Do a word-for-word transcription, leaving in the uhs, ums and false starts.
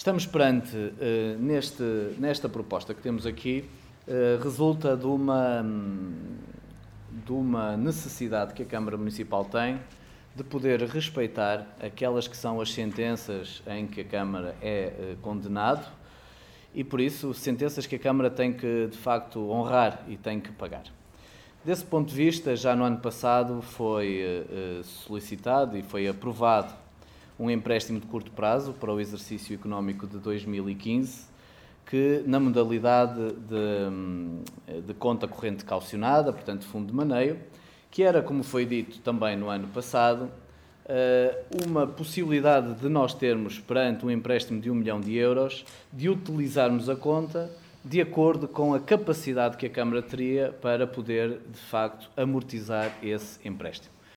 Estamos perante, uh, neste, nesta proposta que temos aqui, uh, resulta de uma, de uma necessidade que a Câmara Municipal tem de poder respeitar aquelas que são as sentenças em que a Câmara é uh, condenado e, por isso, sentenças que a Câmara tem que, de facto, honrar e tem que pagar. Desse ponto de vista, já no ano passado foi uh, solicitado e foi aprovado um empréstimo de curto prazo para o exercício económico de dois mil e quinze, que na modalidade de, de conta corrente calcionada, portanto fundo de maneio, que era, como foi dito também no ano passado, uma possibilidade de nós termos, perante um empréstimo de um milhão de euros, de utilizarmos a conta de acordo com a capacidade que a Câmara teria para poder, de facto, amortizar esse empréstimo.